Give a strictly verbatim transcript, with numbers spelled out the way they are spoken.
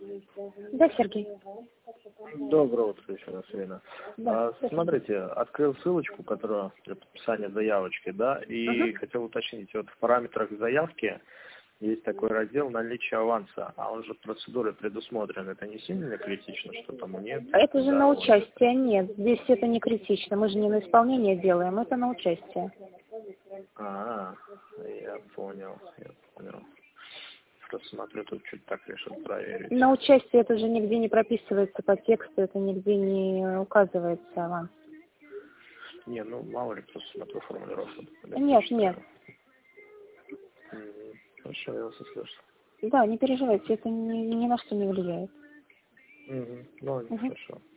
Да, Сергей. Доброе утро еще раз, Ирина. Да, А, смотрите, открыл ссылочку, которая для подписания заявочки, да, и угу. хотел уточнить, вот в параметрах заявки есть такой раздел наличие аванса, а он же в процедуре предусмотрен. Это не сильно критично, что там нет? Это же Да, на вот. участие, нет, здесь это не критично, мы же не на исполнение делаем, это на участие. А, я понял, я понял. Просто смотрю, тут чуть так решил проверить. На участие это же нигде не прописывается по тексту, это нигде не указывается аванс. Не, ну мало ли, просто смотрю формулировку. Нет, нет. М, Хорошо, я вас услышал. Да, не переживайте, это ни, ни на что не влияет. Угу. Ну, Угу. хорошо.